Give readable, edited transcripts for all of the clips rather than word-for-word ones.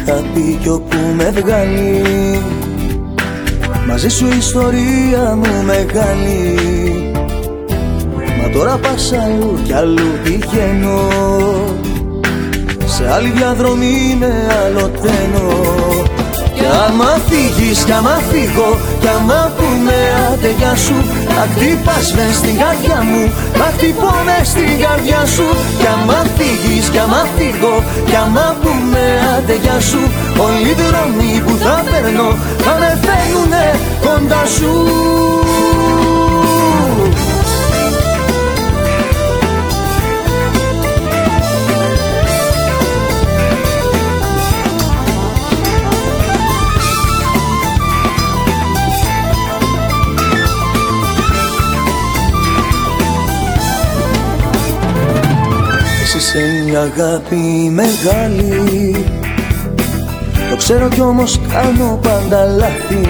είχα πει κι όπου με βγάλει, μαζί σου η ιστορία μου μεγάλη. Μα τώρα πας αλλού κι αλλού πηγαίνω, σε άλλη διαδρομή με άλλοτένω. Κι άμα φύγεις, κι άμα φύγω, κι άμα πούμε άντε γεια σου, θα χτυπάς μες στην καρδιά μου, θα χτυπώ μες στην καρδιά σου. Κι άμα φύγεις, κι άμα φύγω, κι άμα πούμε άντε γεια σου, όλοι οι δρόμοι που θα παίρνω θα με φέρνουνε κοντά σου. Είσαι μια αγάπη μεγάλη, το ξέρω κι όμως κάνω πάντα λάθη.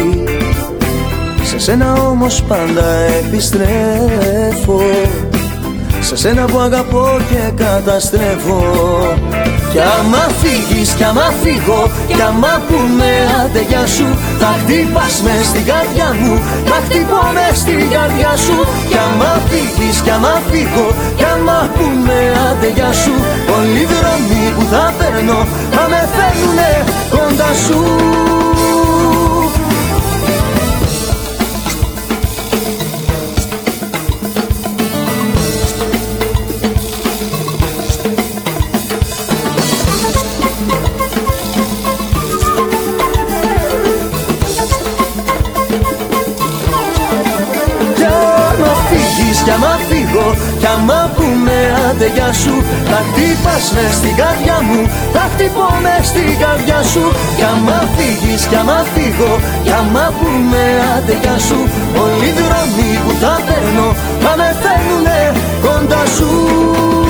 Σε σένα όμως πάντα επιστρέφω, σε σένα που αγαπώ και καταστρέφω. Κι άμα φύγεις, κι άμα φύγω, κι άμα πούμε άντε γεια σου, θα χτυπάς μες στην καρδιά μου, θα χτυπώ μες στην καρδιά σου. Κι άμα φύγεις, κι άμα φύγω, κι άμα πούμε άντε γεια σου, όλοι οι δρόμοι που θα παίρνω θα με φέρνουνε κοντά σου. Κι άμα φύγω, κι άμα πούμε άντε γεια σου, θα χτυπάς μες στην καρδιά μου, θα χτυπώ μες στην καρδιά σου. Κι άμα φύγεις, κι άμα φύγω, κι άμα πούμε άντε γεια σου, όλοι οι δρόμοι που θα παίρνω θα με φέρνουνε κοντά σου.